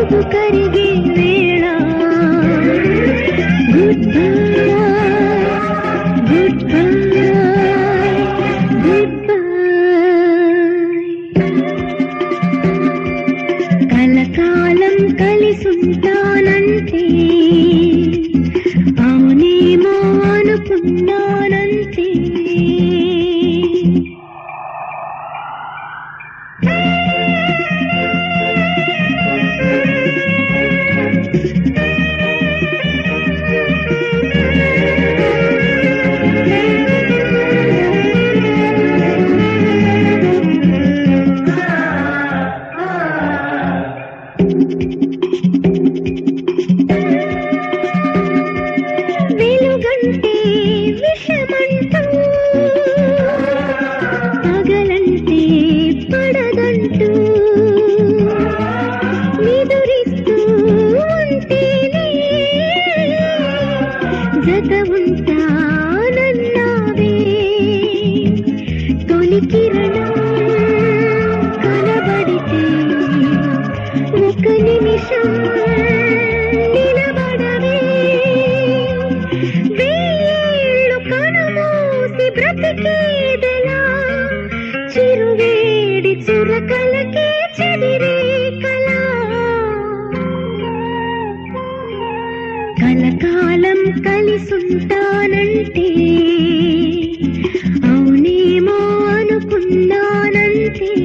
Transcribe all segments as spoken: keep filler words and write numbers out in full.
రేపు కరిగే వేళ good bye good bye good bye కలకాలం కలిసుంటానంటే అవునేమో అనుకున్నానంతే వెలుగంటే విషమంటూ పగలంటే పడదంటూ నిదురిస్తూ ఉంటేనే జత ఉంటానన్నావే తొలి కిరణం కనబడితే ఒక నిమిషం నిలబడవే వేయేళ్ళు కనుమూసి బ్రతికేదెలా చిరువేడి చురకలకే చెదిరే కళ కలకాలం కలిసుంటానంటే అవునేమో అనుకున్నానంతే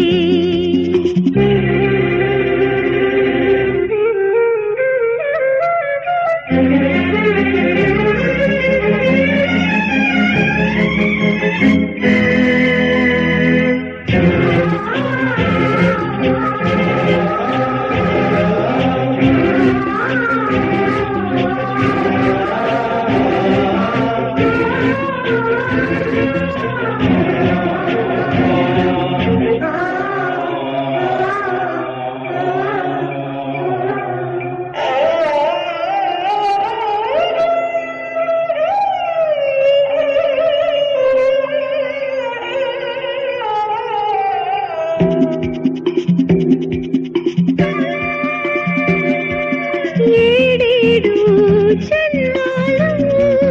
ఏడేడు జన్మాలు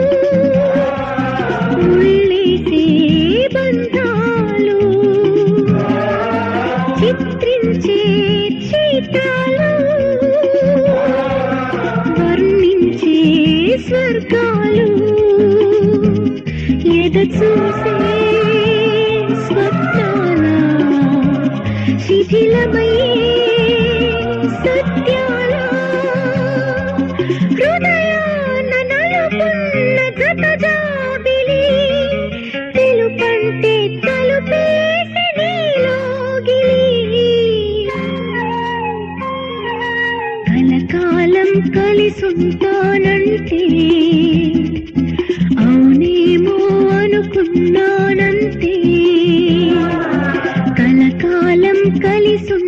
ఉళ్ళేసే బంధాలు చిత్రించే చిత్రాలు వర్ణించే స్వర్గాలు ఎద చూసే స్వప్నాల శిథిలమయ్యే సత్యాల హృదయాన నలుపున్న జత జాబిలి తెలుపంటే తలుపేసి నీలోగిలి కలకాలం కలిసుంటానంటే అవునేమో అనుకున్నానంతే కలకాలం కలిసు